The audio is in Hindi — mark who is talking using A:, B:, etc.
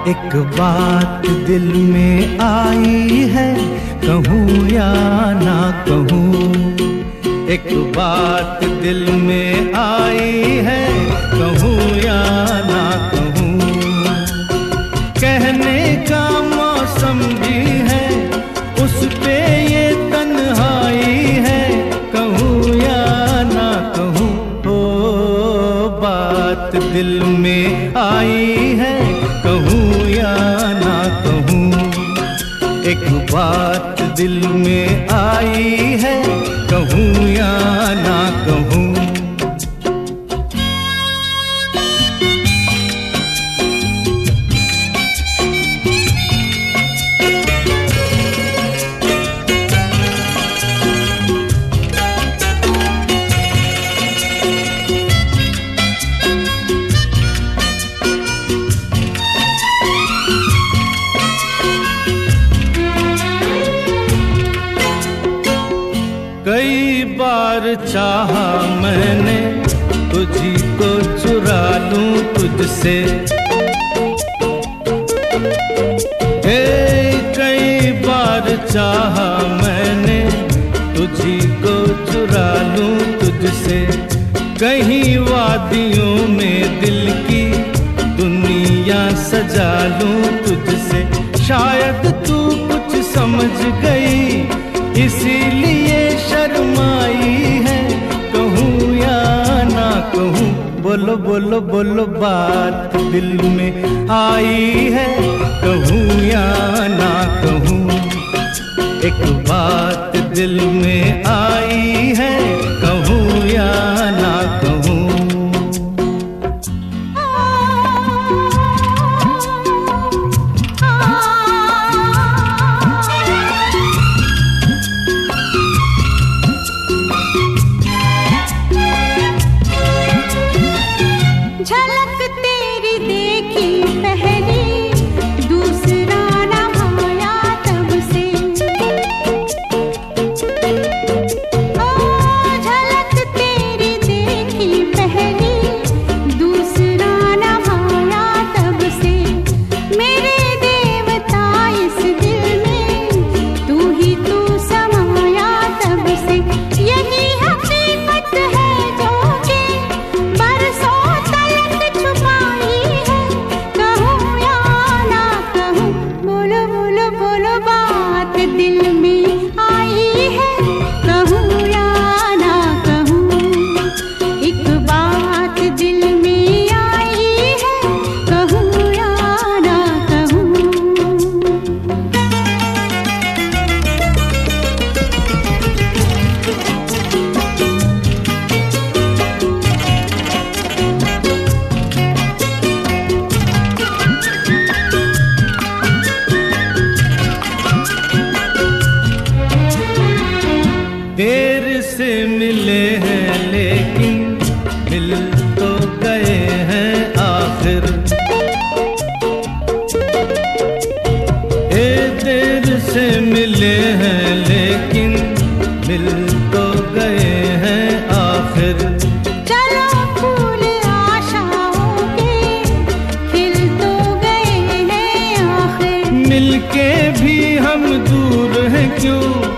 A: एक बात दिल में आई है, कहूँ या ना कहूँ। एक बात दिल में आई है, कहूँ या ना कहूँ। कहने का मौसम भी है, उस पे ये तन्हाई है, कहूँ या ना कहूँ। ओ बात दिल में आई है, कहूँ या ना कहूँ। एक बात दिल में आई है, कहूँ या ना कहूँ। कई बार चाहा मैंने तुझी को चुरा लूं तुझसे, कई बार चाहा मैंने तुझी को चुरा लूं तुझसे। कहीं वादियों में दिल की दुनिया सजा लूं तुझसे। शायद तू कुछ समझ गई, इसीलिए शर्माई है, कहूँ या ना कहूँ। बोलो बोलो बोलो बात दिल में आई है, कहूँ या ना कहूँ। एक बात दिल में आई है, कहूँ या ना कहूँ।
B: झलक तेरी देखी पहली, दूसरा न भाया तब से। ओ झलक तेरी देखी पहली, दूसरा न भाया तब से। मेरे देवता इस दिल में तू ही तू समाया तब से। यही हकीकत है जो कि बरसों छुपाई है, कहूँ या ना कहूँ। बोलो बोलो बोलो बात दिल में आई है, कहूँ या ना कहूँ। एक बात दिल में आई है, कहूँ या ना कहूँ।
A: देर से मिले हैं लेकिन मिल तो गए हैं आखिर। देर से मिले हैं लेकिन मिल तो गए हैं आखिर।
B: चलो फूल आशाओं के खिल तो गए हैं आखिर।
A: मिलके भी हम दूर हैं क्यों,